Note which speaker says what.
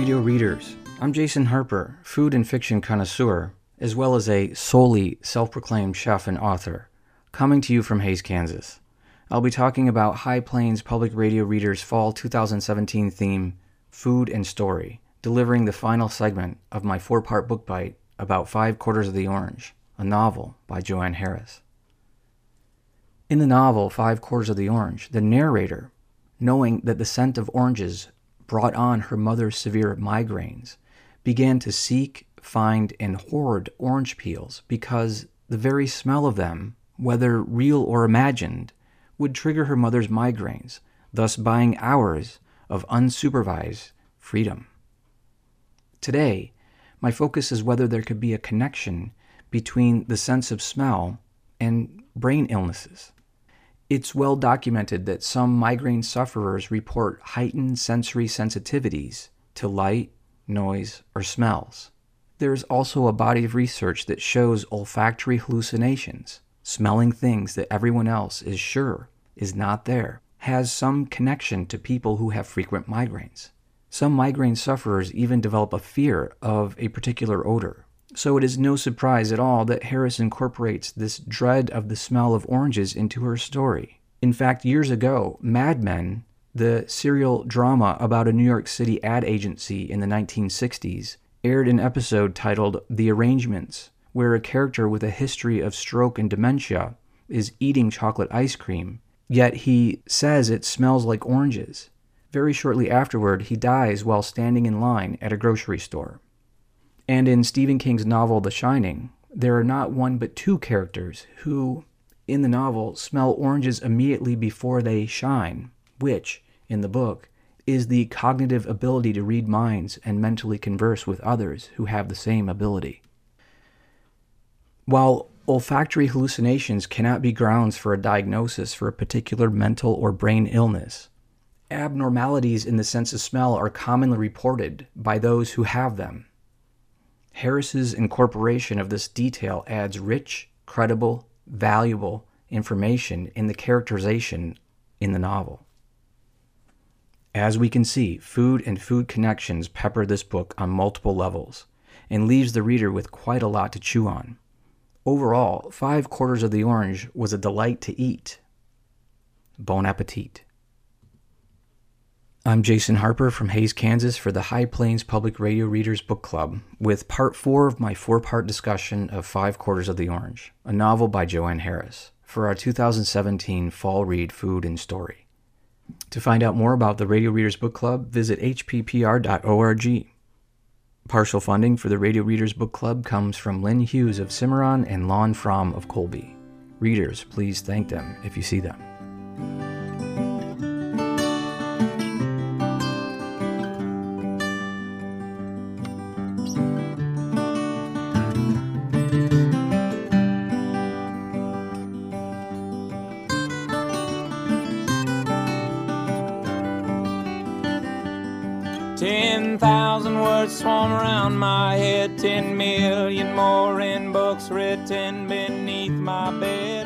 Speaker 1: Radio readers. I'm Jason Harper, food and fiction connoisseur, as well as a solely self-proclaimed chef and author, coming to you from Hays, Kansas. I'll be talking about High Plains Public Radio Readers' Fall 2017 theme, Food and Story, delivering the final segment of my 4-part book bite about 5 Quarters of the Orange, a novel by Joanne Harris. In the novel 5 Quarters of the Orange, the narrator, knowing that the scent of oranges brought on her mother's severe migraines, began to seek, find, and hoard orange peels because the very smell of them, whether real or imagined, would trigger her mother's migraines, thus buying hours of unsupervised freedom. Today, my focus is whether there could be a connection between the sense of smell and brain illnesses. It's well documented that some migraine sufferers report heightened sensory sensitivities to light, noise, or smells. There is also a body of research that shows olfactory hallucinations, smelling things that everyone else is sure is not there, has some connection to people who have frequent migraines. Some migraine sufferers even develop a fear of a particular odor. So it is no surprise at all that Harris incorporates this dread of the smell of oranges into her story. In fact, years ago, Mad Men, the serial drama about a New York City ad agency in the 1960s, aired an episode titled The Arrangements, where a character with a history of stroke and dementia is eating chocolate ice cream, yet he says it smells like oranges. Very shortly afterward, he dies while standing in line at a grocery store. And in Stephen King's novel The Shining, there are not one but 2 characters who, in the novel, smell oranges immediately before they shine, which, in the book, is the cognitive ability to read minds and mentally converse with others who have the same ability. While olfactory hallucinations cannot be grounds for a diagnosis for a particular mental or brain illness, abnormalities in the sense of smell are commonly reported by those who have them. Harris's incorporation of this detail adds rich, credible, valuable information in the characterization in the novel. As we can see, food and food connections pepper this book on multiple levels and leaves the reader with quite a lot to chew on. Overall, 5 Quarters of the Orange was a delight to eat. Bon appetit. I'm Jason Harper from Hays, Kansas for the High Plains Public Radio Readers Book Club with part 4 of my 4-part discussion of 5 Quarters of the Orange, a novel by Joanne Harris, for our 2017 Fall Read Food and Story. To find out more about the Radio Readers Book Club, visit hppr.org. Partial funding for the Radio Readers Book Club comes from Lynn Hughes of Cimarron and Lon Fromm of Colby. Readers, please thank them if you see them.
Speaker 2: 10,000 words swarm around my head, 10 million more in books written beneath my bed.